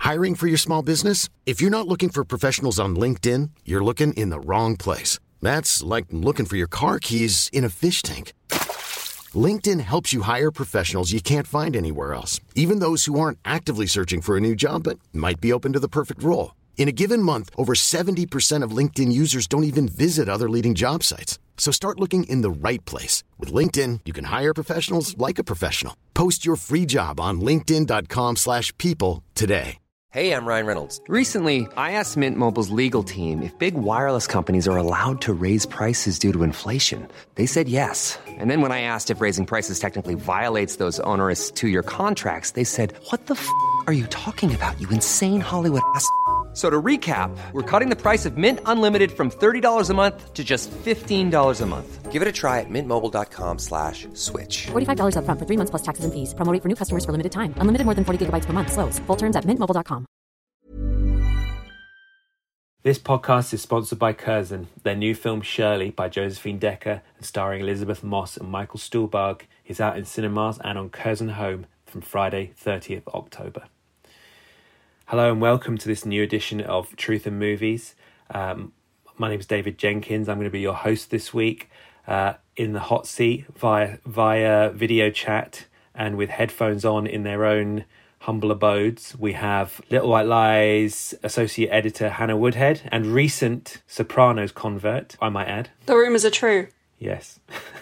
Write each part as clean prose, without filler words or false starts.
Hiring for your small business? If you're not looking for professionals on LinkedIn, you're looking in the wrong place. That's like looking for your car keys in a fish tank. LinkedIn helps you hire professionals you can't find anywhere else, even those who aren't actively searching for a new job but might be open to the perfect role. In a given month, over 70% of LinkedIn users don't even visit other leading job sites. So start looking in the right place. With LinkedIn, you can hire professionals like a professional. Post your free job on linkedin.com/people today. Hey, I'm Ryan Reynolds. Recently, I asked Mint Mobile's legal team if big wireless companies are allowed to raise prices due to inflation. They said yes. And then when I asked if raising prices technically violates those onerous two-year contracts, they said, "What the f*** are you talking about, you insane Hollywood ass?" So to recap, we're cutting the price of Mint Unlimited from $30 a month to just $15 a month. Give it a try at mintmobile.com/switch. $45 up front for 3 months plus taxes and fees. Promo rate for new customers for limited time. Unlimited more than 40 gigabytes per month. Slows full terms at mintmobile.com. This podcast is sponsored by Curzon. Their new film Shirley by Josephine Decker and starring Elizabeth Moss and Michael Stuhlbarg is out in cinemas and on Curzon Home from Friday 30th October. Hello and welcome to this new edition of Truth and Movies. My name is David Jenkins. I'm going to be your host this week in the hot seat via video chat and with headphones on in their own humble abodes. We have Little White Lies associate editor Hannah Woodhead and recent Sopranos convert, I might add. The rumours are true. Yes.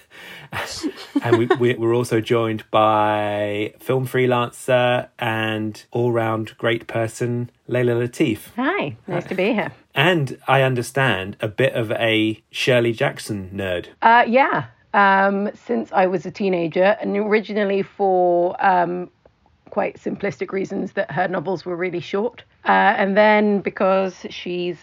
And we're also joined by film freelancer and all-round great person, Layla Latif. Hi, nice to be here. And I understand a bit of a Shirley Jackson nerd. Since I was a teenager, and originally for quite simplistic reasons that her novels were really short. And then because she's,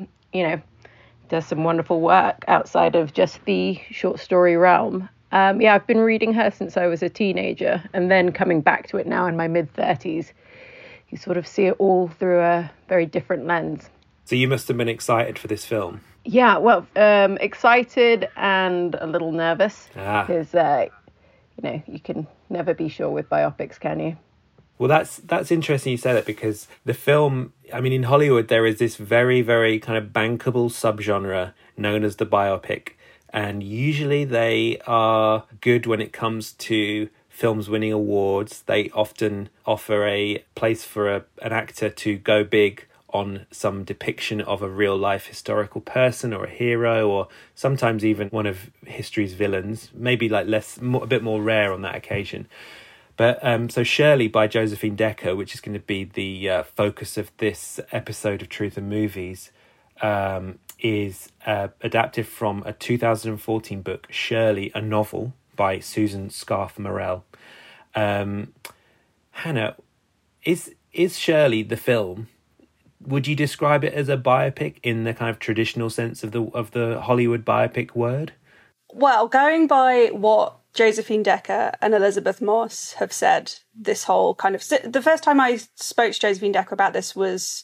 does some wonderful work outside of just the short story realm. I've been reading her since I was a teenager, and then coming back to it now in my mid-30s. You sort of see it all through a very different lens. So you must have been excited for this film. Yeah, well, excited and a little nervous. Because, you can never be sure with biopics, can you? Well, that's interesting you say that, because the film, I mean, in Hollywood, there is this very, very kind of bankable subgenre known as the biopic. And usually they are good when it comes to films winning awards. They often offer a place for an actor to go big on some depiction of a real life historical person or a hero, or sometimes even one of history's villains, maybe like a bit more rare on that occasion. But so Shirley by Josephine Decker, which is going to be the focus of this episode of Truth and Movies, is adapted from a 2014 book, Shirley, a novel by Susan Scarf Morell. Hannah, is Shirley the film? Would you describe it as a biopic in the kind of traditional sense of the Hollywood biopic word? Well, going by what Josephine Decker and Elizabeth Moss have said, this whole kind of... The first time I spoke to Josephine Decker about this was,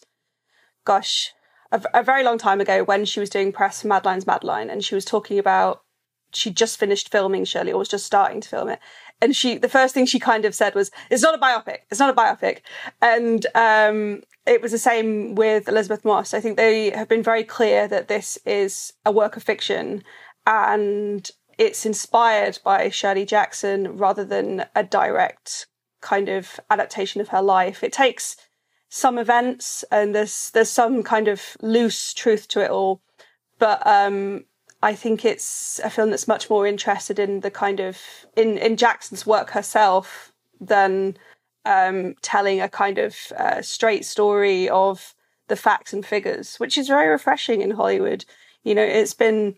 a very long time ago when she was doing press for Madeline's Madeline, and she was talking about she'd just finished filming Shirley, or was just starting to film it. And the first thing she kind of said was, it's not a biopic. It's not a biopic. And it was the same with Elizabeth Moss. I think they have been very clear that this is a work of fiction and it's inspired by Shirley Jackson rather than a direct kind of adaptation of her life. It takes some events and there's some kind of loose truth to it all. But I think it's a film that's much more interested in the kind of in Jackson's work herself than telling a kind of straight story of the facts and figures, which is very refreshing in Hollywood. You know, it's been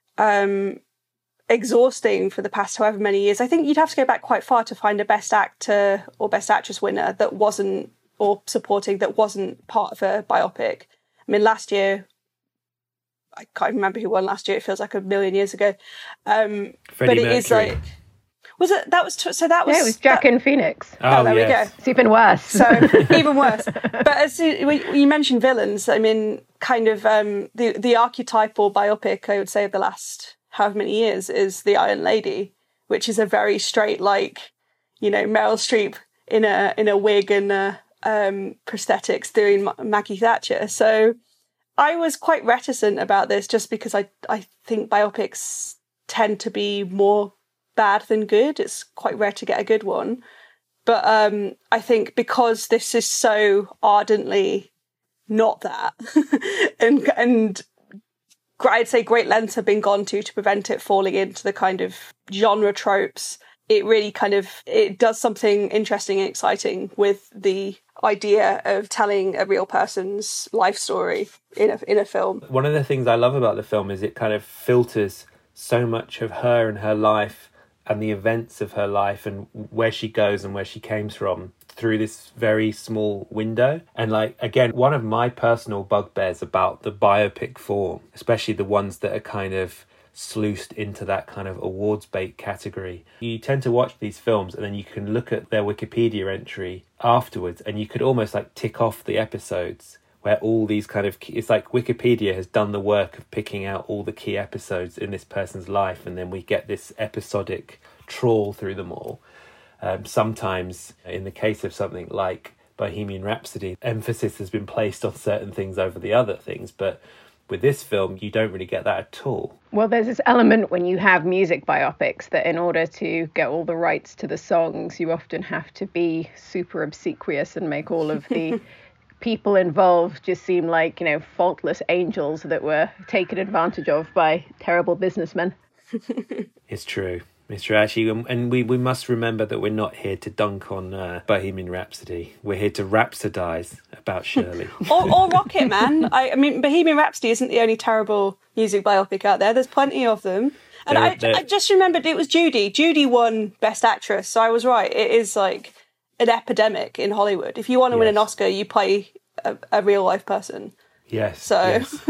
exhausting for the past however many years. I think you'd have to go back quite far to find a Best Actor or Best Actress winner that wasn't, or supporting, that wasn't part of a biopic. I mean, last year, I can't remember who won last year. It feels like a million years ago. Freddie but it Mercury. is like, was it? That was so. That was. Yeah, it was Joaquin Phoenix. Oh, there yes. we go. It's even worse. So even worse. But as you mentioned villains, I mean, kind of the archetypal biopic, I would say, of the last however many years is The Iron Lady, which is a very straight, like, you know, Meryl Streep in a wig and a prosthetics doing Maggie Thatcher. So I was quite reticent about this just because I think biopics tend to be more bad than good. It's quite rare to get a good one. But I think because this is so ardently not that, and I'd say great lengths have been gone to prevent it falling into the kind of genre tropes, it really it does something interesting and exciting with the idea of telling a real person's life story in a film. One of the things I love about the film is it kind of filters so much of her and her life and the events of her life and where she goes and where she came from through this very small window. And again, one of my personal bugbears about the biopic form, especially the ones that are kind of sluiced into that kind of awards bait category, you tend to watch these films and then you can look at their Wikipedia entry afterwards and you could almost tick off the episodes where all these it's like Wikipedia has done the work of picking out all the key episodes in this person's life, and then we get this episodic trawl through them all. Sometimes, in the case of something like Bohemian Rhapsody, emphasis has been placed on certain things over the other things, but with this film, you don't really get that at all. Well, there's this element when you have music biopics that in order to get all the rights to the songs, you often have to be super obsequious and make all of the people involved just seem like, faultless angels that were taken advantage of by terrible businessmen. It's true. It's true, actually. And we must remember that we're not here to dunk on Bohemian Rhapsody. We're here to rhapsodize about Shirley. or Rocket Man. I mean, Bohemian Rhapsody isn't the only terrible music biopic out there. There's plenty of them. And I just remembered it was Judy. Judy won Best Actress, so I was right. It is an epidemic in Hollywood. If you want to win an Oscar, you play a real life person. Yes. So yes.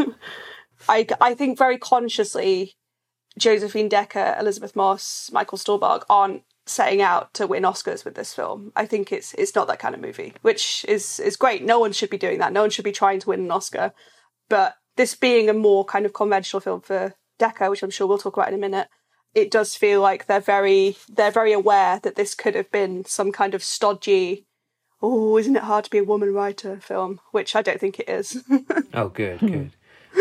I think very consciously Josephine Decker, Elizabeth Moss, Michael Stuhlbarg aren't setting out to win Oscars with this film. I think it's not that kind of movie, which is great. No one should be doing that. No one should be trying to win an Oscar. But this being a more kind of conventional film for Decker, which I'm sure we'll talk about in a minute, it does feel like they're very aware that this could have been some kind of stodgy, isn't it hard to be a woman writer film, which I don't think it is. Oh, good.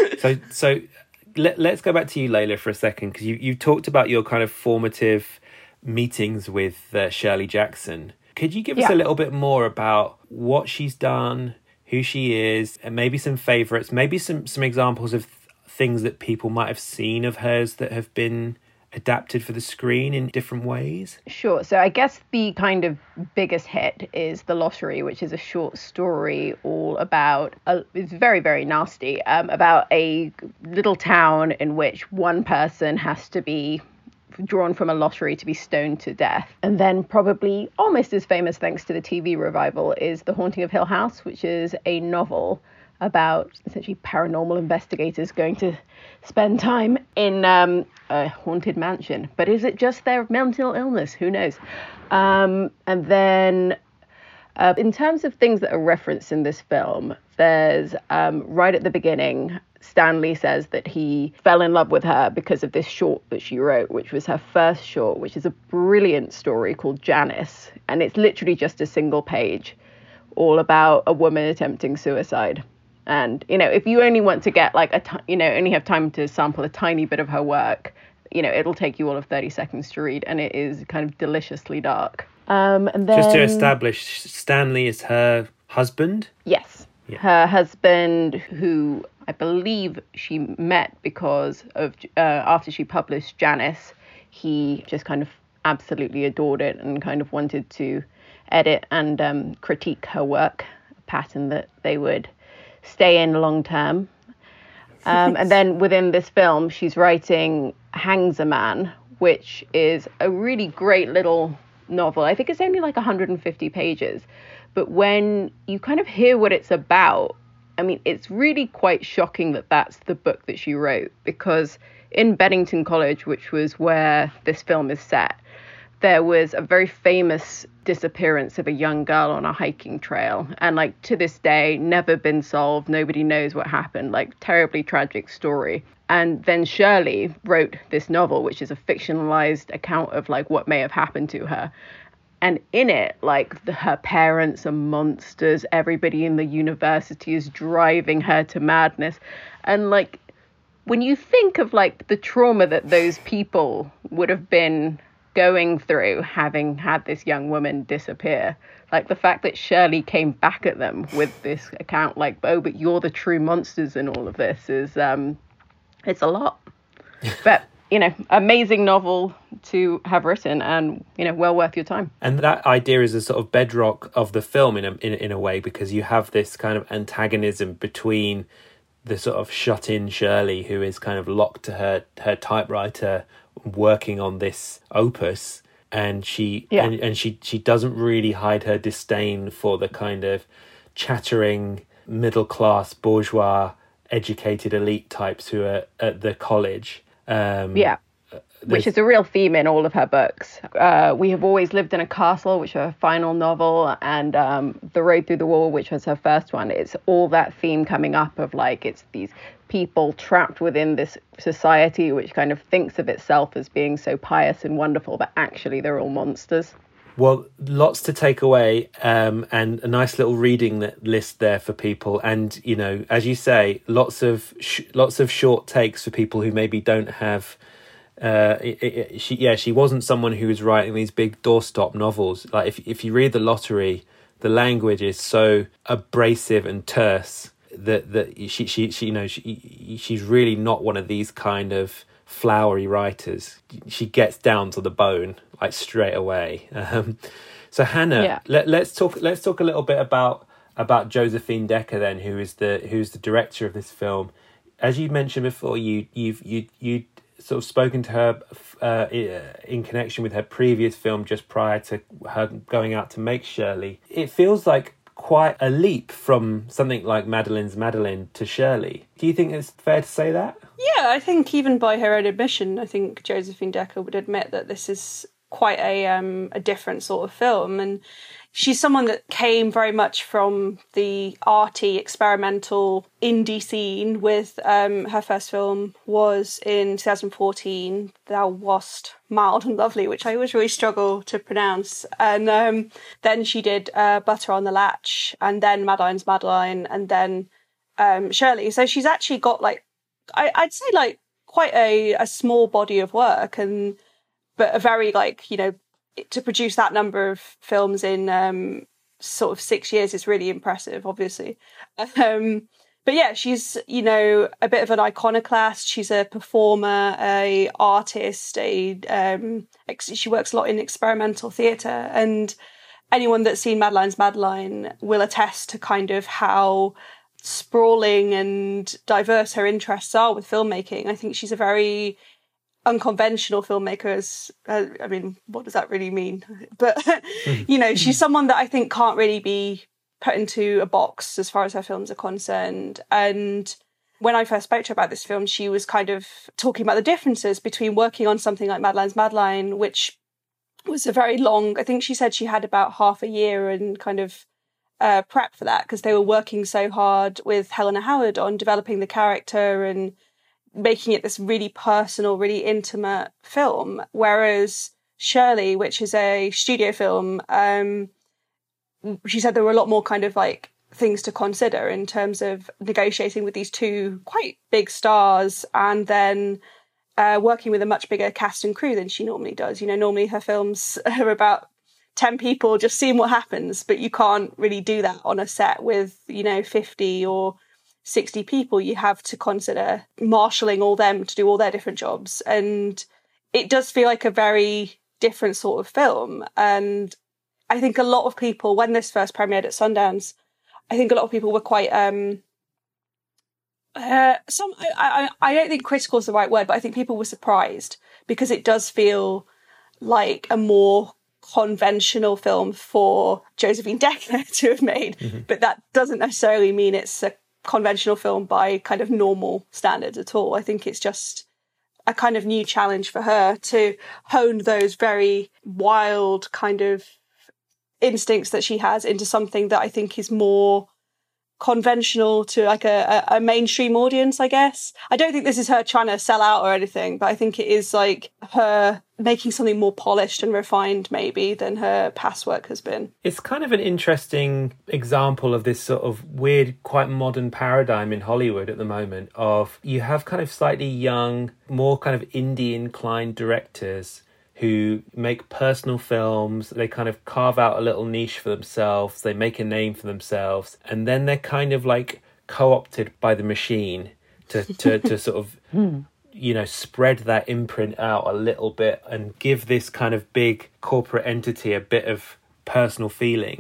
So let's go back to you, Layla, for a second, because you talked about your kind of formative meetings with Shirley Jackson. Could you give us a little bit more about what she's done, who she is, and maybe some favourites, maybe some examples of things that people might have seen of hers that have been adapted for the screen in different ways? Sure. So I guess the kind of biggest hit is The Lottery, which is a short story all about, it's very, very nasty, about a little town in which one person has to be drawn from a lottery to be stoned to death. And then probably almost as famous thanks to the TV revival is The Haunting of Hill House, which is a novel about essentially paranormal investigators going to spend time in a haunted mansion. But is it just their mental illness? Who knows? And then in terms of things that are referenced in this film, there's right at the beginning, Stanley says that he fell in love with her because of this short that she wrote, which was her first short, which is a brilliant story called Janice. And it's literally just a single page all about a woman attempting suicide. And, if you only want to get only have time to sample a tiny bit of her work, it'll take you all of 30 seconds to read. And it is kind of deliciously dark. And then, just to establish, Stanley is her husband? Yes. Yeah. Her husband, who I believe she met because of after she published Janice, he just kind of absolutely adored it and kind of wanted to edit and critique her work, a pattern that they would stay in long term. And then within this film, she's writing Hangs a Man, which is a really great little novel. I think it's only 150 pages. But when you kind of hear what it's about, I mean, it's really quite shocking that that's the book that she wrote, because in Bennington College, which was where this film is set, there was a very famous disappearance of a young girl on a hiking trail. And to this day, never been solved. Nobody knows what happened. Terribly tragic story. And then Shirley wrote this novel, which is a fictionalized account of what may have happened to her. And in it, like her parents are monsters. Everybody in the university is driving her to madness. And like, when you think of like the trauma that those people would have been going through having had this young woman disappear, like the fact that Shirley came back at them with this account like, oh, but you're the true monsters in all of this is, it's a lot. But, you know, amazing novel to have written and, you know, well worth your time. And that idea is a sort of bedrock of the film in a way, because you have this kind of antagonism between the sort of shut-in Shirley, who is kind of locked to her typewriter working on this opus, and she doesn't really hide her disdain for the kind of chattering middle-class bourgeois educated elite types who are at the college. Which is a real theme in all of her books. We Have Always Lived in a Castle, which was her final novel, and The Road Through the Wall, which was her first one. It's all that theme coming up of like, it's these people trapped within this society which kind of thinks of itself as being so pious and wonderful, but actually they're all monsters. Well, lots to take away, and a nice little reading list there for people. And, you know, as you say, lots of short takes for people who maybe don't have... she wasn't someone who was writing these big doorstop novels. Like if you read The Lottery, the language is so abrasive and terse that she's really not one of these kind of flowery writers. She gets down to the bone like straight away. So Hannah, let's talk a little bit about Josephine Decker then, who's the director of this film. As you mentioned before, you sort of spoken to her in connection with her previous film just prior to her going out to make Shirley. It feels like quite a leap from something like Madeline's Madeline to Shirley. Do you think it's fair to say that? Yeah, I think even by her own admission, I think Josephine Decker would admit that this is quite a different sort of film. And she's someone that came very much from the arty, experimental indie scene with her first film was in 2014, Thou Wast Mild and Lovely, which I always really struggle to pronounce. And then she did Butter on the Latch, and then Madeline's Madeline, and then Shirley. So she's actually got like, I'd say like quite a small body of work, but a very like, you know, to produce that number of films in sort of 6 years is really impressive, obviously. But yeah, she's, you know, a bit of an iconoclast. She's a performer, a artist, she works a lot in experimental theatre, and anyone that's seen Madeline's Madeline will attest to kind of how sprawling and diverse her interests are with filmmaking. I think she's a very unconventional filmmaker. I mean, what does that really mean? But, you know, she's someone that I think can't really be put into a box as far as her films are concerned. And when I first spoke to her about this film, she was kind of talking about the differences between working on something like Madeline's Madeline, which was a very long, I think she said she had about half a year and kind of prep for that, because they were working so hard with Helena Howard on developing the character and making it this really personal, really intimate film. Whereas Shirley, which is a studio film, she said there were a lot more kind of like things to consider in terms of negotiating with these two quite big stars, and then working with a much bigger cast and crew than she normally does. You know, normally her films are about 10 people just seeing what happens, but you can't really do that on a set with, you know, 50 or 60 people. You have to consider marshalling all them to do all their different jobs. And it does feel like a very different sort of film. And I think a lot of people, when this first premiered at Sundance, I think a lot of people were quite, I don't think critical is the right word, but I think people were surprised, because it does feel like a more conventional film for Josephine Decker to have made. Mm-hmm. But that doesn't necessarily mean it's a conventional film by kind of normal standards at all. I think it's just a kind of new challenge for her to hone those very wild kind of instincts that she has into something that I think is more conventional to like a mainstream audience, I guess. I don't think this is her trying to sell out or anything, but I think it is like her making something more polished and refined maybe than her past work has been. It's kind of an interesting example of this sort of weird, quite modern paradigm in Hollywood at the moment of you have kind of slightly young, more kind of indie inclined directors who make personal films. They kind of carve out a little niche for themselves. They make a name for themselves. And then they're kind of like co-opted by the machine to sort of, you know, spread that imprint out a little bit and give this kind of big corporate entity a bit of personal feeling.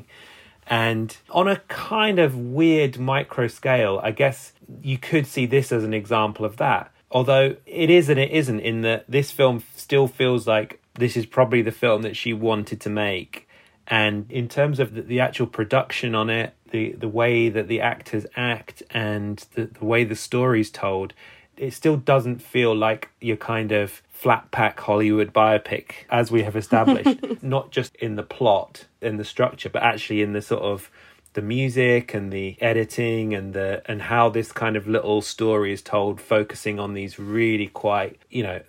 And on a kind of weird micro scale, I guess you could see this as an example of that. Although it is and it isn't, in that this film still feels like this is probably the film that she wanted to make. And in terms of the actual production on it, the way that the actors act and the way the story's told, it still doesn't feel like your kind of flat pack Hollywood biopic, as we have established, not just in the plot and the structure, but actually in the sort of the music and the editing and how this kind of little story is told, focusing on these really quite, you know,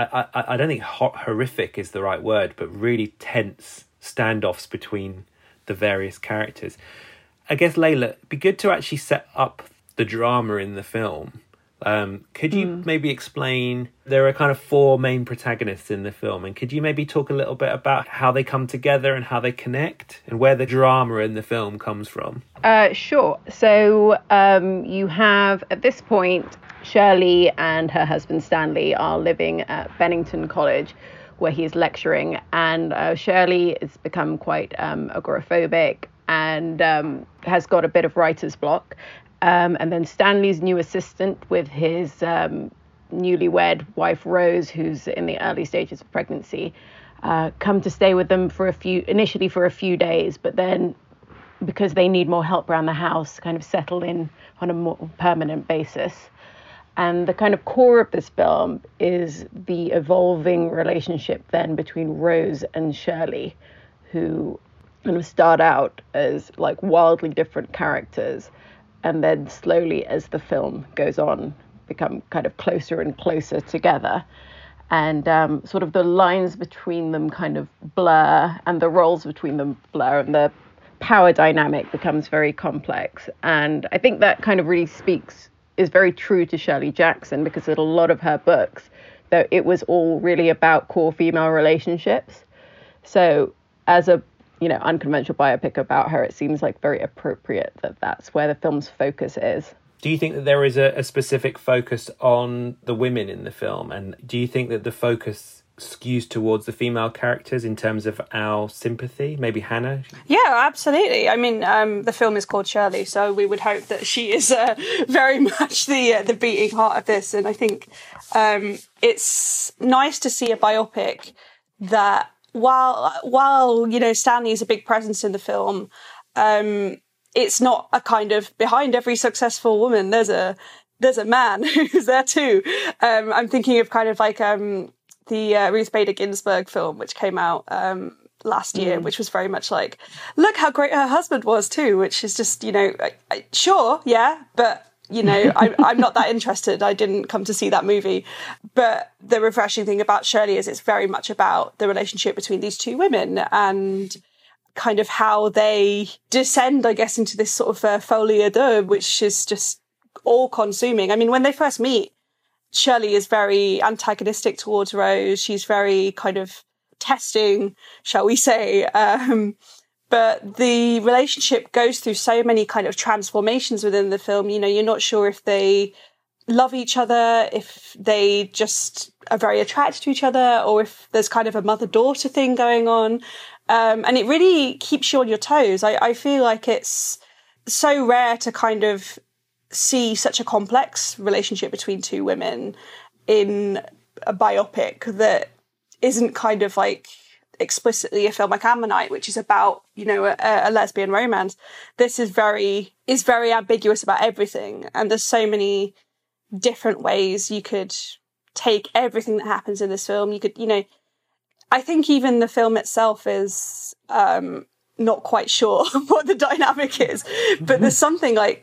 I don't think horrific is the right word, but really tense standoffs between the various characters. I guess, Layla, it'd be good to actually set up the drama in the film. Could you maybe explain, there are kind of 4 main protagonists in the film, and could you maybe talk a little bit about how they come together and how they connect and where the drama in the film comes from? Sure. So you have, at this point, Shirley and her husband Stanley are living at Bennington College, where he's lecturing, and Shirley has become quite agoraphobic and has got a bit of writer's block. And then Stanley's new assistant with his newlywed wife Rose, who's in the early stages of pregnancy, come to stay with them initially for a few days, but then because they need more help around the house, kind of settle in on a more permanent basis. And the kind of core of this film is the evolving relationship then between Rose and Shirley, who kind of start out as like wildly different characters, and then slowly, as the film goes on, become kind of closer and closer together. And sort of the lines between them kind of blur, and the roles between them blur, and the power dynamic becomes very complex. And I think that kind of really is very true to Shirley Jackson, because in a lot of her books, though, it was all really about core female relationships. So as a unconventional biopic about her, it seems like very appropriate that that's where the film's focus is. Do you think that there is a specific focus on the women in the film? And do you think that the focus skews towards the female characters in terms of our sympathy? Maybe Hannah? Yeah, absolutely. I mean, the film is called Shirley, so we would hope that she is very much the beating heart of this. And I think it's nice to see a biopic that, while Stanley is a big presence in the film, it's not a kind of behind every successful woman there's a man who's there too. I'm thinking of kind of like the Ruth Bader Ginsburg film, which came out last year, which was very much like, look how great her husband was too, which is just, sure, yeah, but I'm not that interested. I didn't come to see that movie. But the refreshing thing about Shirley is it's very much about the relationship between these two women and kind of how they descend, I guess, into this sort of folie à deux, which is just all-consuming. I mean, when they first meet, Shirley is very antagonistic towards Rose. She's very kind of testing, shall we say. But the relationship goes through so many kind of transformations within the film. You're not sure if they love each other, if they just are very attracted to each other, or if there's kind of a mother-daughter thing going on. And it really keeps you on your toes. I feel like it's so rare to kind of see such a complex relationship between two women in a biopic that isn't kind of like explicitly a film like Ammonite, which is about, a lesbian romance. This is very ambiguous about everything. And there's so many different ways you could take everything that happens in this film. You could, I think even the film itself is not quite sure what the dynamic is, but there's something like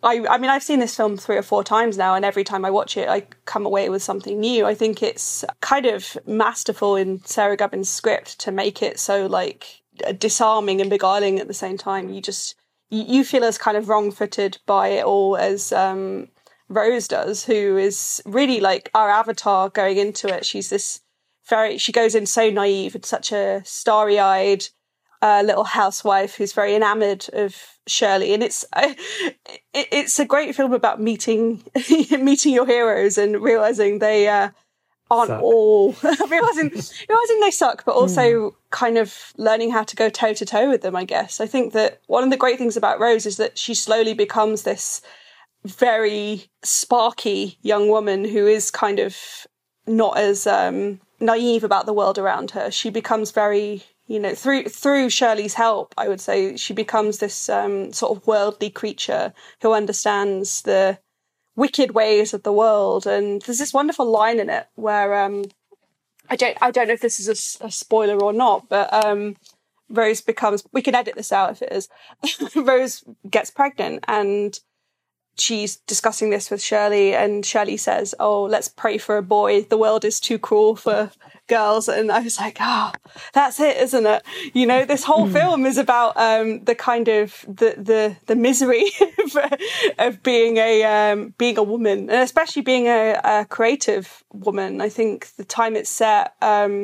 I mean, I've seen this film 3 or 4 times now, and every time I watch it, I come away with something new. I think it's kind of masterful in Sarah Gubbin's script to make it so like disarming and beguiling at the same time. You feel as kind of wrong-footed by it all as Rose does, who is really like our avatar going into it. She's this she goes in so naive and such a starry-eyed little housewife who's very enamoured of Shirley, and it's a great film about meeting your heroes and realising they aren't all realising they suck, but also kind of learning how to go toe to toe with them. I guess I think that one of the great things about Rose is that she slowly becomes this very sparky young woman who is kind of not as naive about the world around her. She becomes very, through Shirley's help, I would say, she becomes this sort of worldly creature who understands the wicked ways of the world. And there's this wonderful line in it where I don't know if this is a spoiler or not, but Rose becomes, we can edit this out if it is, Rose gets pregnant and she's discussing this with Shirley, and Shirley says, "Oh, let's pray for a boy. The world is too cruel for girls." And I was like, that's it, isn't it? This whole film is about the kind of the misery of being a woman, and especially being a creative woman. I think the time it's set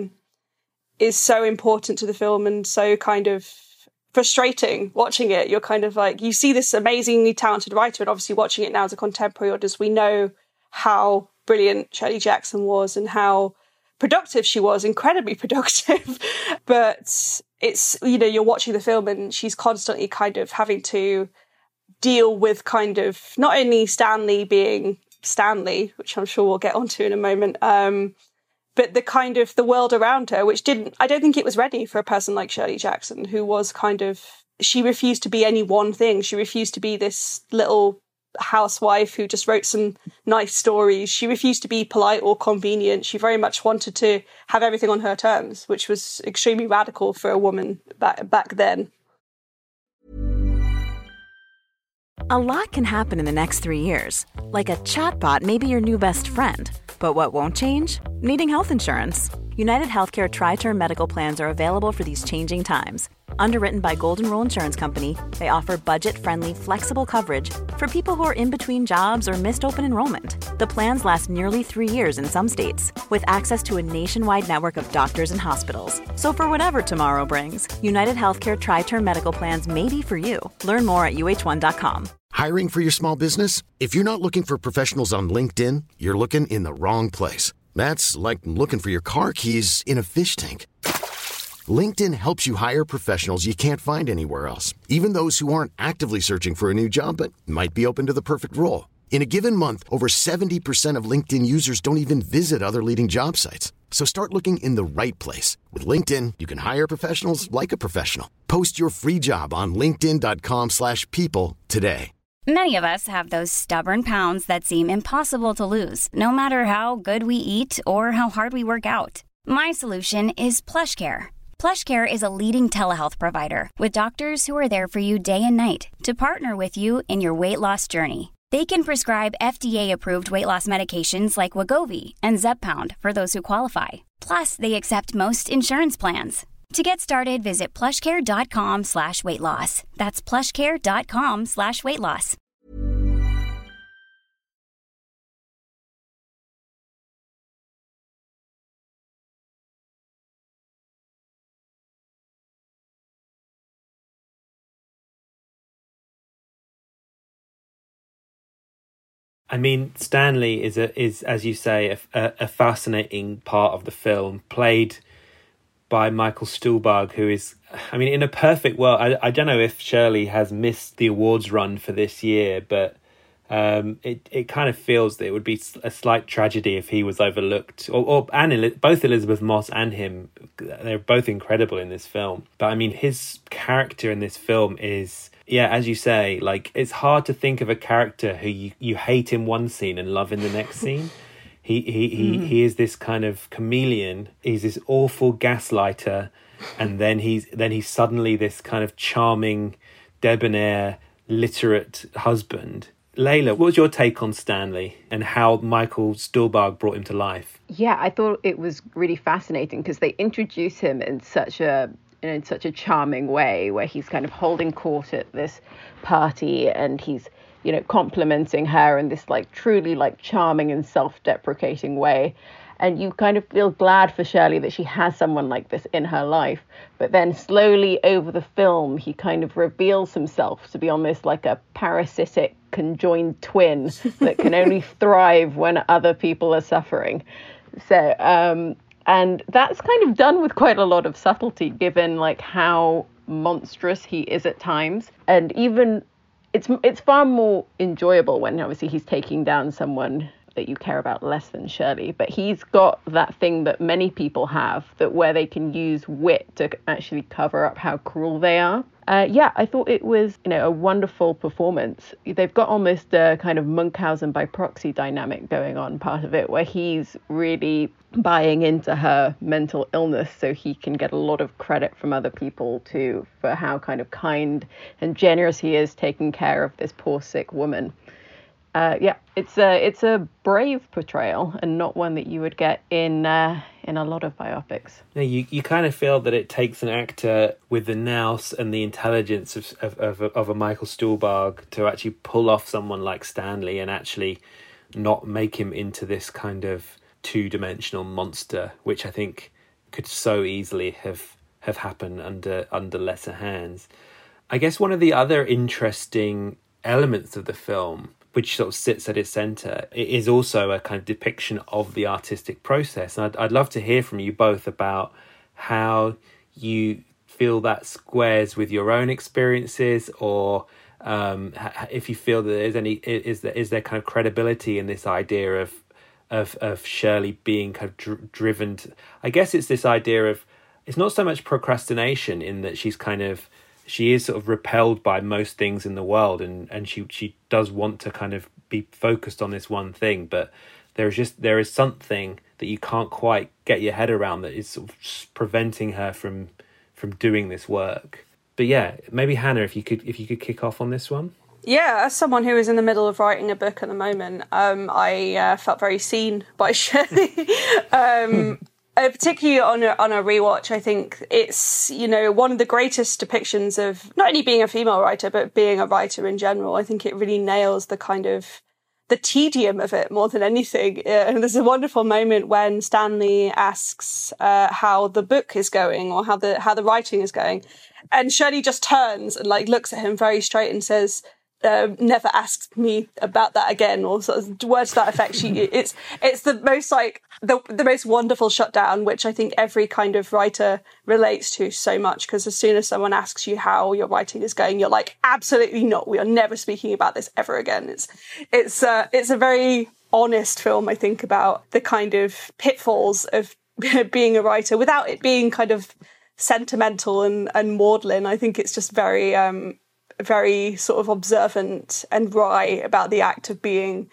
is so important to the film, and so kind of frustrating watching it. You're kind of like, you see this amazingly talented writer, and obviously watching it now as a contemporary audience, we know how brilliant Shirley Jackson was and how productive she was, incredibly productive. But it's, you're watching the film and she's constantly kind of having to deal with kind of not only Stanley being Stanley, which I'm sure we'll get onto in a moment, but the kind of the world around her, which I don't think it was ready for a person like Shirley Jackson, who was she refused to be any one thing. She refused to be this little housewife who just wrote some nice stories. She refused to be polite or convenient. She very much wanted to have everything on her terms, which was extremely radical for a woman back then. A lot can happen in the next 3 years. Like a chatbot may be your new best friend. But what won't change? Needing health insurance. United Healthcare Tri-Term Medical Plans are available for these changing times. Underwritten by Golden Rule Insurance Company, they offer budget-friendly, flexible coverage for people who are in between jobs or missed open enrollment. The plans last nearly 3 years in some states, with access to a nationwide network of doctors and hospitals. So for whatever tomorrow brings, United Healthcare Tri-Term Medical Plans may be for you. Learn more at uh1.com. Hiring for your small business? If you're not looking for professionals on LinkedIn, you're looking in the wrong place. That's like looking for your car keys in a fish tank. LinkedIn helps you hire professionals you can't find anywhere else, even those who aren't actively searching for a new job but might be open to the perfect role. In a given month, over 70% of LinkedIn users don't even visit other leading job sites. So start looking in the right place. With LinkedIn, you can hire professionals like a professional. Post your free job on linkedin.com/people today. Many of us have those stubborn pounds that seem impossible to lose, no matter how good we eat or how hard we work out. My solution is PlushCare. PlushCare is a leading telehealth provider with doctors who are there for you day and night to partner with you in your weight loss journey. They can prescribe FDA-approved weight loss medications like Wegovy and Zepbound for those who qualify. Plus, they accept most insurance plans. To get started, visit plushcare.com/weightloss. That's plushcare.com/weightloss. I mean, Stanley is as you say, a fascinating part of the film, played by Michael Stuhlbarg, who is, I mean, in a perfect world, I don't know if Shirley has missed the awards run for this year, but it kind of feels that it would be a slight tragedy if he was overlooked, and both Elizabeth Moss and him, they're both incredible in this film. But I mean, his character in this film is, yeah, as you say, like, it's hard to think of a character who you hate in one scene and love in the next scene. He is this kind of chameleon. He's this awful gaslighter, and then he's suddenly this kind of charming, debonair, literate husband. Layla, what was your take on Stanley and how Michael Stuhlbarg brought him to life? Yeah, I thought it was really fascinating because they introduce him in such a charming way, where he's kind of holding court at this party and he's, complimenting her in this truly charming and self-deprecating way. And you kind of feel glad for Shirley that she has someone like this in her life. But then slowly over the film, he kind of reveals himself to be almost like a parasitic conjoined twin that can only thrive when other people are suffering. So, and that's kind of done with quite a lot of subtlety, given how monstrous he is at times. And even it's far more enjoyable when obviously he's taking down someone that you care about less than Shirley, but he's got that thing that many people have, that where they can use wit to actually cover up how cruel they are. I thought it was, a wonderful performance. They've got almost a kind of Munchausen by proxy dynamic going on, part of it, where he's really buying into her mental illness so he can get a lot of credit from other people too for how kind of kind and generous he is taking care of this poor sick woman. It's a brave portrayal and not one that you would get in a lot of biopics. Yeah, you kind of feel that it takes an actor with the nous and the intelligence of a Michael Stuhlbarg to actually pull off someone like Stanley and actually not make him into this kind of two-dimensional monster, which I think could so easily have happened under lesser hands. I guess one of the other interesting elements of the film, which sort of sits at its centre, it is also a kind of depiction of the artistic process. And I'd love to hear from you both about how you feel that squares with your own experiences, or if you feel that there's is there kind of credibility in this idea of Shirley being kind of driven to, I guess it's this idea of, it's not so much procrastination in that she is sort of repelled by most things in the world, and she does want to kind of be focused on this one thing, but there is something that you can't quite get your head around that is sort of preventing her from doing this work. But yeah, maybe Hannah, if you could kick off on this one. Yeah, as someone who is in the middle of writing a book at the moment, I felt very seen by Shirley. Particularly on a rewatch, I think it's, one of the greatest depictions of not only being a female writer, but being a writer in general. I think it really nails the kind of the tedium of it more than anything. And there's a wonderful moment when Stanley asks how the book is going, or how the writing is going, and Shirley just turns and looks at him very straight and says, never asked me about that again, or sort of words to that effect. It's the most the most wonderful shutdown, which I think every kind of writer relates to so much, because as soon as someone asks you how your writing is going, you're like, absolutely not, we are never speaking about this ever again. It's a very honest film, I think, about the kind of pitfalls of being a writer without it being kind of sentimental and maudlin. I think it's just very very sort of observant and wry about the act of being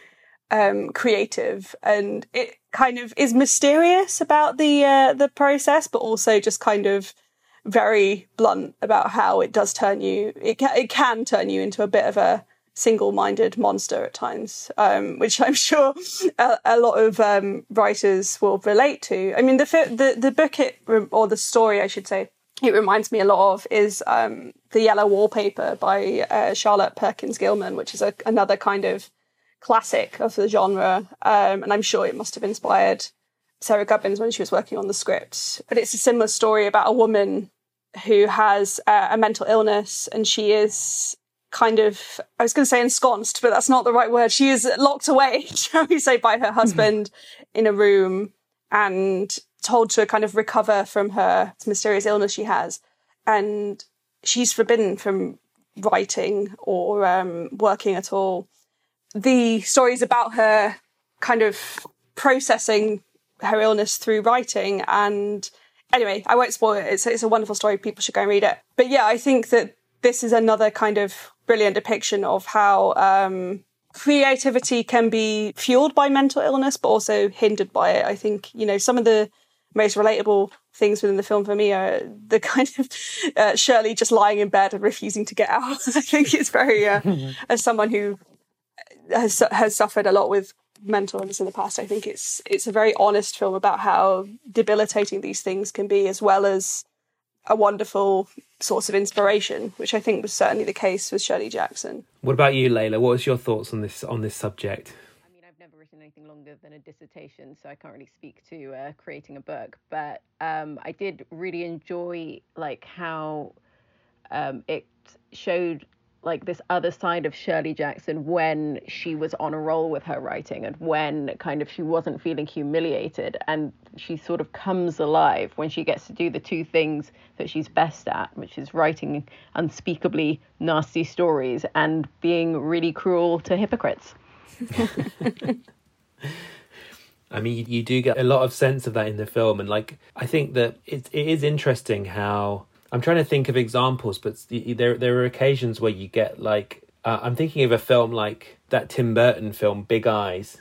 creative, and it kind of is mysterious about the process, but also just kind of very blunt about how it does turn you. It can turn you into a bit of a single-minded monster at times, which I'm sure a lot of writers will relate to. I mean, the book or the story, I should say, it reminds me a lot of is The Yellow Wallpaper by Charlotte Perkins Gilman, which is another kind of classic of the genre. And I'm sure it must have inspired Sarah Gubbins when she was working on the script. But it's a similar story about a woman who has a mental illness, and she is kind of, I was going to say ensconced, but that's not the right word. She is locked away, shall we say, by her husband in a room and told to kind of recover from her mysterious illness she has. And she's forbidden from writing or working at all. The story is about her kind of processing her illness through writing. And anyway, I won't spoil it. It's a wonderful story. People should go and read it. But yeah, I think that this is another kind of brilliant depiction of how creativity can be fueled by mental illness, but also hindered by it. I think, some of the most relatable things within the film for me are the kind of Shirley just lying in bed and refusing to get out. I think it's very, as someone who has suffered a lot with mental illness in the past. I think it's a very honest film about how debilitating these things can be, as well as a wonderful source of inspiration, which I think was certainly the case with Shirley Jackson. What about you, Layla? What was your thoughts on this subject? I mean, I've never written anything longer than a dissertation, so I can't really speak to creating a book. But I did really enjoy how it showed this other side of Shirley Jackson when she was on a roll with her writing, and when kind of she wasn't feeling humiliated, and she sort of comes alive when she gets to do the two things that she's best at, which is writing unspeakably nasty stories and being really cruel to hypocrites. I mean, you do get a lot of sense of that in the film, and I think that it is interesting how, I'm trying to think of examples, but there are occasions where you get I'm thinking of a film like that Tim Burton film Big Eyes,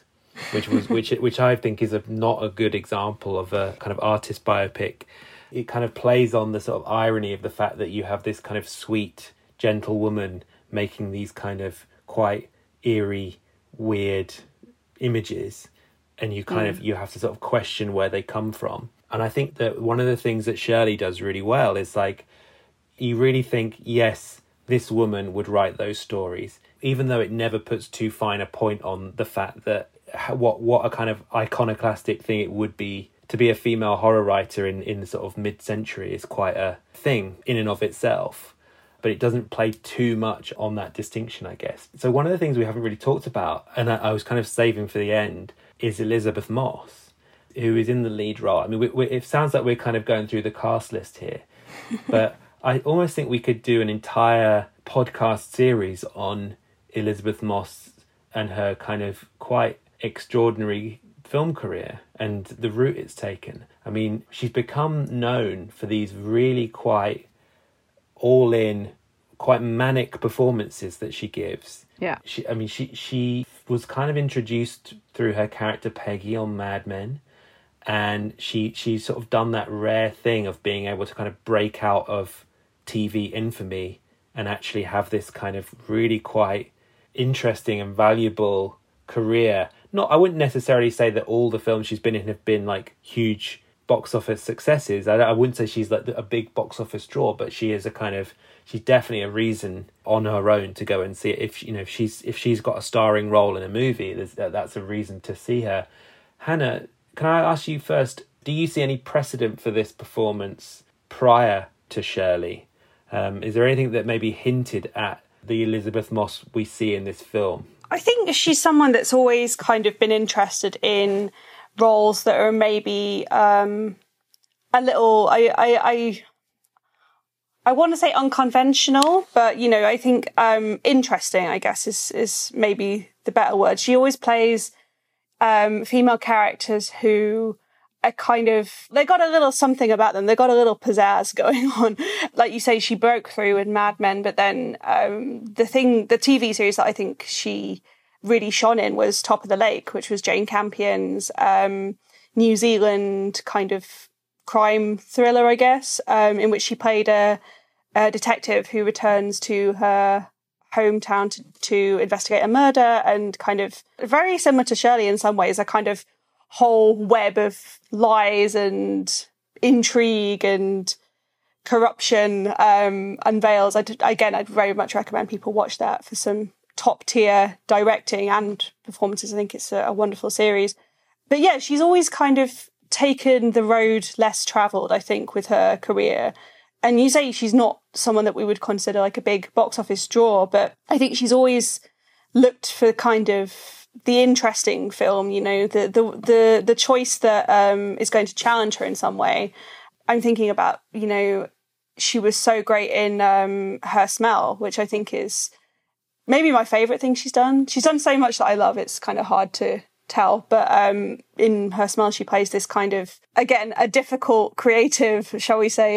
which I think is not a good example of a kind of artist biopic. It kind of plays on the sort of irony of the fact that you have this kind of sweet, gentle woman making these kind of quite eerie, weird images, and you kind of you have to sort of question where they come from. And I think that one of the things that Shirley does really well is you really think, yes, this woman would write those stories, even though it never puts too fine a point on the fact that what a kind of iconoclastic thing it would be to be a female horror writer in the sort of mid-century is quite a thing in and of itself. But it doesn't play too much on that distinction, I guess. So one of the things we haven't really talked about, and I was kind of saving for the end, is Elizabeth Moss, who is in the lead role. I mean, it sounds like we're kind of going through the cast list here, but I almost think we could do an entire podcast series on Elizabeth Moss and her kind of quite extraordinary film career and the route it's taken. I mean, she's become known for these really quite all-in, quite manic performances that she gives. Yeah. She was kind of introduced through her character Peggy on Mad Men. And she's sort of done that rare thing of being able to kind of break out of TV infamy and actually have this kind of really quite interesting and valuable career. I wouldn't necessarily say that all the films she's been in have been huge box office successes. I wouldn't say she's a big box office draw, but she's definitely a reason on her own to go and see it. If she's got a starring role in a movie, that's a reason to see her. Hannah, can I ask you first, do you see any precedent for this performance prior to Shirley? Is there anything that maybe hinted at the Elizabeth Moss we see in this film? I think she's someone that's always kind of been interested in roles that are maybe a little, I want to say unconventional, but, I think interesting, I guess, is maybe the better word. She always plays female characters who are kind of, they got a little something about them. They got a little pizzazz going on. Like you say, she broke through in Mad Men, but then the TV series that I think she really shone in was Top of the Lake, which was Jane Campion's New Zealand kind of crime thriller, I guess, in which she played a detective who returns to her hometown to investigate a murder, and kind of very similar to Shirley in some ways, a kind of whole web of lies and intrigue and corruption unveils. I'd very much recommend people watch that for some top tier directing and performances. I think it's a wonderful series. But yeah, she's always kind of taken the road less travelled, I think, with her career. And you say she's not someone that we would consider like a big box office draw, but I think she's always looked for kind of the interesting film, the choice that is going to challenge her in some way. I'm thinking about, she was so great in Her Smell, which I think is maybe my favourite thing she's done. She's done so much that I love, it's kind of hard to tell. But in Her Smell, she plays this kind of, again, a difficult creative, shall we say,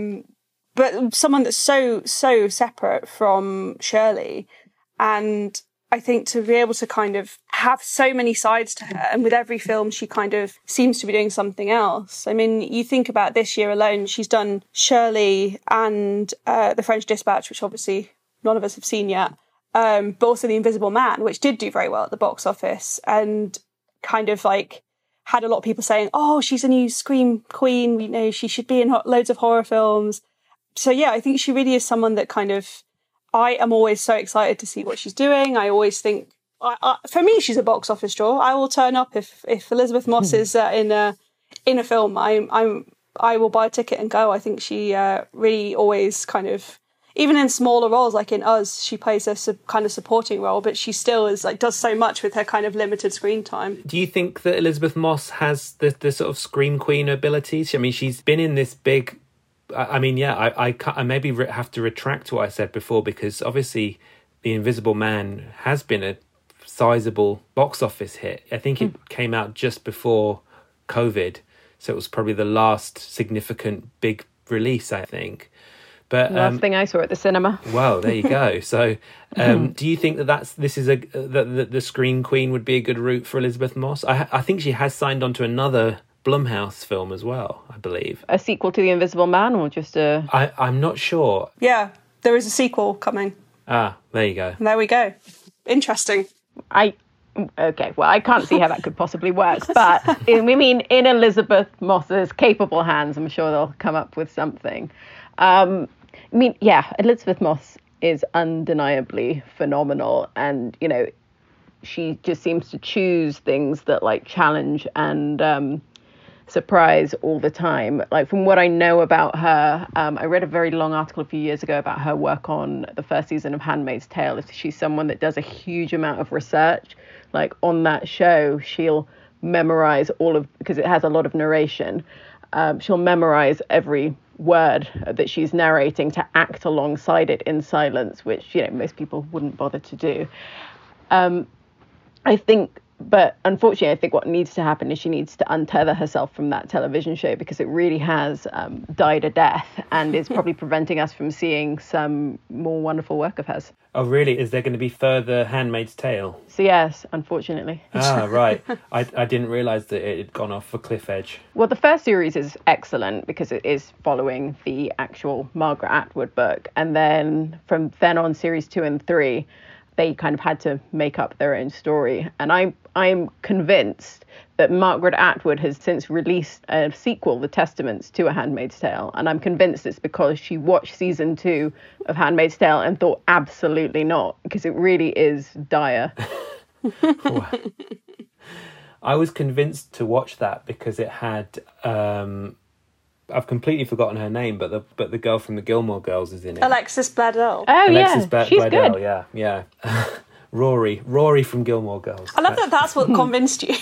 but someone that's so separate from Shirley. And I think to be able to kind of have so many sides to her, and with every film she kind of seems to be doing something else. I mean, you think about this year alone, she's done Shirley and The French Dispatch, which obviously none of us have seen yet. but also The Invisible Man, which did do very well at the box office, and kind of like had a lot of people saying, oh, she's a new Scream queen, you know, she should be in loads of horror films. So yeah, I think she really is someone that kind of, I am always so excited to see what she's doing. I always think, for me, she's a box office draw. I will turn up if Elizabeth Moss is in a film. I will buy a ticket and go. I think she really always kind of, even in smaller roles like in Us, she plays a kind of supporting role, but she still is like does so much with her kind of limited screen time. Do you think that Elizabeth Moss has the sort of Scream Queen abilities? I mean, she's been in this big. I mean, yeah, I maybe have to retract what I said before, because obviously The Invisible Man has been a sizable box office hit. I think it came out just before COVID, so it was probably the last significant big release, I think. But last thing I saw at the cinema. Well, there you go. So, do you think that the Scream Queen would be a good route for Elizabeth Moss? I think she has signed on to another Blumhouse film as well, I believe. A sequel to The Invisible Man, or just a... I'm not sure. Yeah, there is a sequel coming. Ah, there you go. There we go. Interesting. Okay, well, I can't see how that could possibly work, but in Elizabeth Moss's capable hands, I'm sure they'll come up with something. Elizabeth Moss is undeniably phenomenal, and, you know, she just seems to choose things that, like, challenge and surprise all the time. Like, from what I know about her, I read a very long article a few years ago about her work on the first season of Handmaid's Tale. She's someone that does a huge amount of research. Like, on that show, she'll memorize because it has a lot of narration, she'll memorize every word that she's narrating to act alongside it in silence, which, you know, most people wouldn't bother to do. But unfortunately, I think what needs to happen is she needs to untether herself from that television show, because it really has died a death and is probably preventing us from seeing some more wonderful work of hers. Oh, really? Is there going to be further Handmaid's Tale? So yes, unfortunately. Ah, right. I didn't realise that it had gone off a cliff edge. Well, the first series is excellent because it is following the actual Margaret Atwood book. And then from then on, series 2 and 3, they kind of had to make up their own story. And I'm convinced that Margaret Atwood has since released a sequel, The Testaments, to A Handmaid's Tale. And I'm convinced it's because she watched season 2 of Handmaid's Tale and thought absolutely not, because it really is dire. I was convinced to watch that because it had... I've completely forgotten her name, but the girl from the Gilmore Girls is in it. Alexis Bledel. Oh, Alexis she's Bledel, good. yeah. Rory from Gilmore Girls. I love that's what convinced you.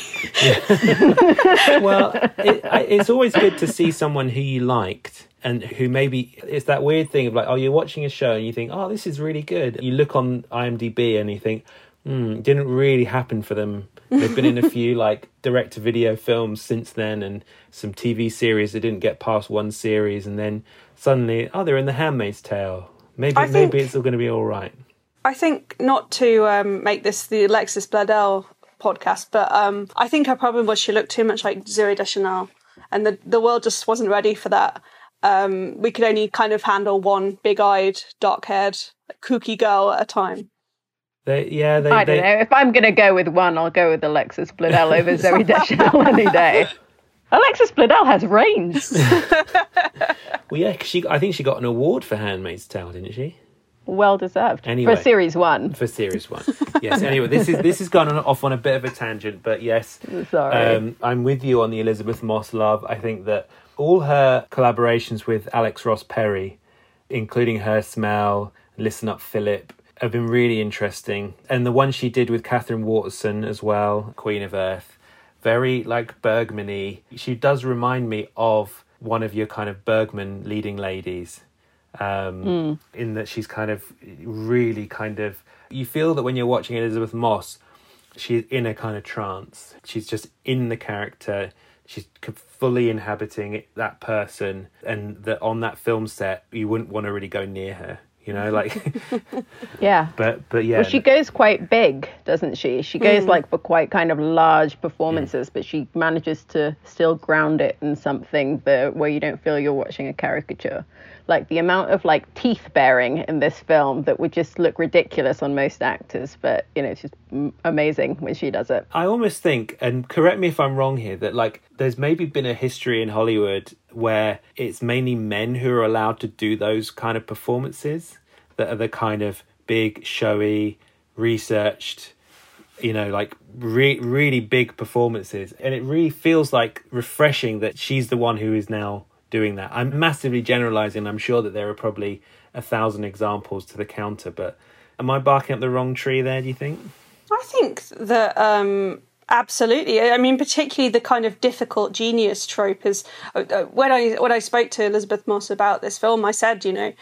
Well, it's always good to see someone who you liked and who maybe... It's that weird thing of like, oh, you're watching a show and you think, oh, this is really good. You look on IMDb and you think, it didn't really happen for them. They've been in a few like direct-to-video films since then, and some TV series that didn't get past one series, and then suddenly, they're in The Handmaid's Tale. Maybe it's all going to be all right. I think, not to make this the Alexis Bledel podcast, but I think her problem was she looked too much like Zooey Deschanel, and the world just wasn't ready for that. We could only kind of handle one big-eyed, dark-haired, kooky girl at a time. I don't know. If I'm going to go with one, I'll go with Alexis Bledel over Zooey Deschanel any day. Alexis Bledel has range. Well, yeah, I think she got an award for Handmaid's Tale, didn't she? Well deserved. Anyway, for series 1. For series 1. Yes. Anyway, this has gone off on a bit of a tangent, but yes. Sorry. I'm with you on the Elizabeth Moss love. I think that all her collaborations with Alex Ross Perry, including Her Smell, Listen Up Philip, have been really interesting. And the one she did with Catherine Waterston as well, Queen of Earth, very like Bergman-y. She does remind me of one of your kind of Bergman leading ladies, in that she's kind of really kind of... You feel that when you're watching Elizabeth Moss, she's in a kind of trance. She's just in the character. She's fully inhabiting that person, and that on that film set, you wouldn't want to really go near her. You know, like... Yeah. But yeah. Well, she goes quite big, doesn't she? She goes like for quite kind of large performances, but she manages to still ground it in something where you don't feel you're watching a caricature. Like the amount of like teeth baring in this film that would just look ridiculous on most actors, but it's just amazing when she does it. I almost think, and correct me if I'm wrong here, that like there's maybe been a history in Hollywood where it's mainly men who are allowed to do those kind of performances that are the kind of big, showy, researched, like really big performances. And it really feels like refreshing that she's the one who is now doing that. I'm massively generalizing. I'm sure that there are probably 1,000 examples to the counter, but am I barking up the wrong tree there, do you think? I think that absolutely. I mean, particularly the kind of difficult genius trope is when I spoke to Elizabeth Moss about this film, I said,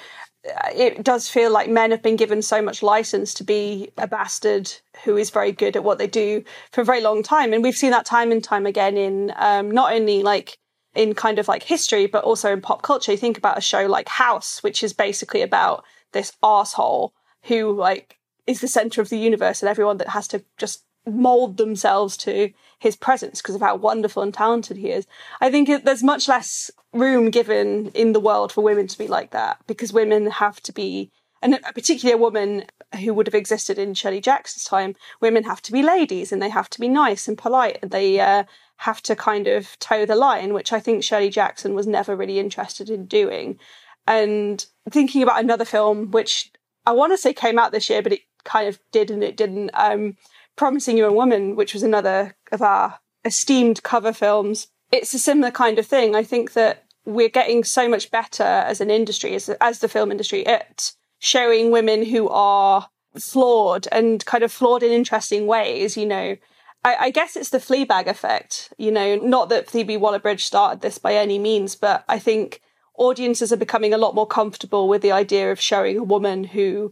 it does feel like men have been given so much license to be a bastard who is very good at what they do for a very long time. And we've seen that time and time again in not only like in kind of like history, but also in pop culture. You think about a show like House, which is basically about this arsehole who like is the center of the universe and everyone that has to just mold themselves to his presence because of how wonderful and talented he is. I think there's much less room given in the world for women to be like that, because women have to be, and particularly a woman who would have existed in Shirley Jackson's time, women have to be ladies and they have to be nice and polite and they have to kind of toe the line, which I think Shirley Jackson was never really interested in doing. And thinking about another film, which I want to say came out this year, but it kind of did and it didn't, Promising Young Woman, which was another of our esteemed cover films. It's a similar kind of thing. I think that we're getting so much better as an industry, as the film industry, at showing women who are flawed and kind of flawed in interesting ways. I guess it's the Fleabag effect, not that Phoebe Waller-Bridge started this by any means, but I think audiences are becoming a lot more comfortable with the idea of showing a woman who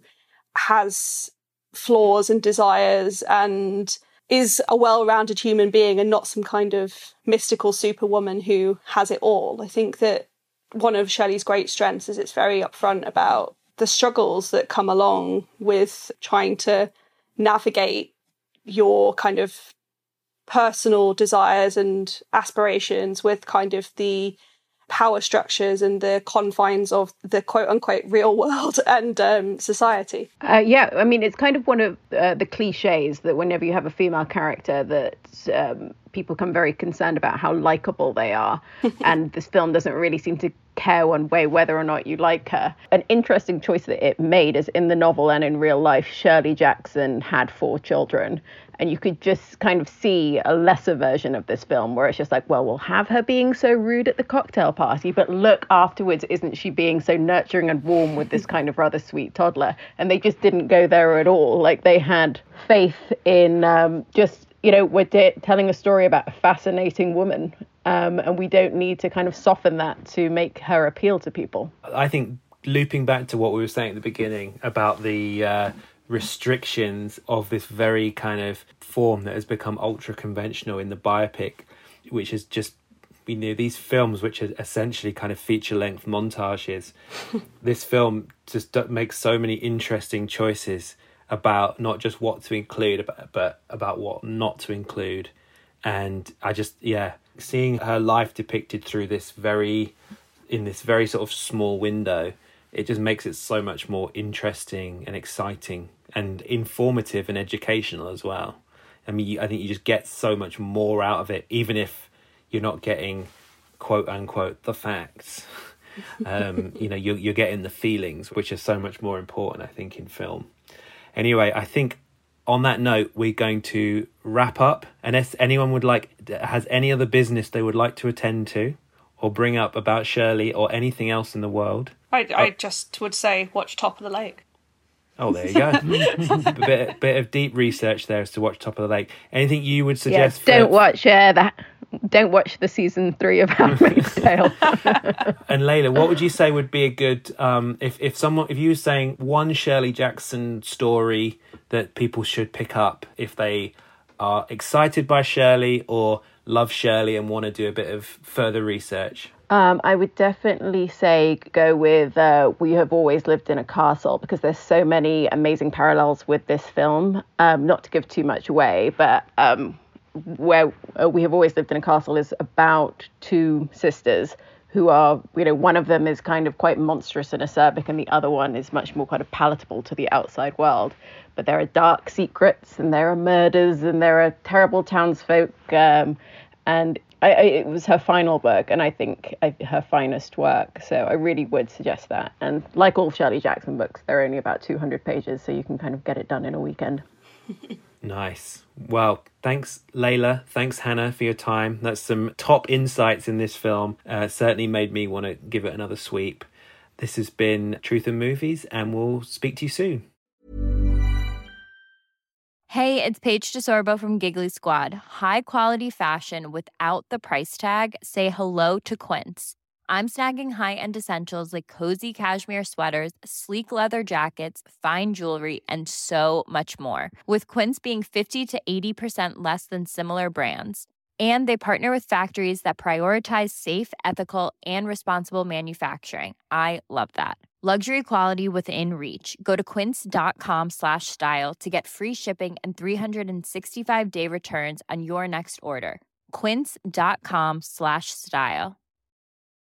has flaws and desires and is a well-rounded human being and not some kind of mystical superwoman who has it all. I think that one of Shelley's great strengths is it's very upfront about the struggles that come along with trying to navigate your kind of personal desires and aspirations with kind of the power structures and the confines of the quote-unquote real world and society. Yeah, I mean, it's kind of one of the cliches that whenever you have a female character that people become very concerned about how likable they are. And this film doesn't really seem to care one way whether or not you like her. An interesting choice that it made is in the novel and in real life, Shirley Jackson had 4 children. And you could just kind of see a lesser version of this film where it's just like, well, we'll have her being so rude at the cocktail party, but look, afterwards, isn't she being so nurturing and warm with this kind of rather sweet toddler? And they just didn't go there at all. Like they had faith in we're telling a story about a fascinating woman. And we don't need to kind of soften that to make her appeal to people. I think looping back to what we were saying at the beginning about the restrictions of this very kind of form that has become ultra conventional in the biopic, which is just, these films which are essentially kind of feature-length montages. This film just makes so many interesting choices about not just what to include, but about what not to include. And I just, seeing her life depicted through this very sort of small window, it just makes it so much more interesting and exciting and informative and educational as well. I mean, I think you just get so much more out of it, even if you're not getting quote unquote the facts. You're getting the feelings, which are so much more important, I think, in film. Anyway, I think on that note, we're going to wrap up. Unless anyone has any other business they would like to attend to or bring up about Shirley or anything else in the world. I just would say watch Top of the Lake. Oh, there you go. a bit of deep research there as to watch Top of the Lake. Anything you would suggest? Yes, don't watch that. Don't watch the season 3 of Handmaid's Tale. And Layla, what would you say would be a good if you were saying one Shirley Jackson story that people should pick up if they are excited by Shirley or love Shirley and want to do a bit of further research? I would definitely say go with We Have Always Lived in a Castle, because there's so many amazing parallels with this film. Not to give too much away, but where We Have Always Lived in a Castle is about 2 sisters who are, one of them is kind of quite monstrous and acerbic, and the other one is much more kind of palatable to the outside world. But there are dark secrets, and there are murders, and there are terrible townsfolk. And it was her final work, and I think her finest work. So I really would suggest that. And like all Shirley Jackson books, they're only about 200 pages, so you can kind of get it done in a weekend. Nice. Well, thanks, Layla. Thanks, Hannah, for your time. That's some top insights in this film. Certainly made me want to give it another sweep. This has been Truth and Movies, and we'll speak to you soon. Hey, it's Paige DeSorbo from Giggly Squad. High quality fashion without the price tag. Say hello to Quince. I'm snagging high-end essentials like cozy cashmere sweaters, sleek leather jackets, fine jewelry, and so much more. With Quince being 50 to 80% less than similar brands. And they partner with factories that prioritize safe, ethical, and responsible manufacturing. I love that. Luxury quality within reach. Go to quince.com/style to get free shipping and 365-day returns on your next order. Quince.com/style.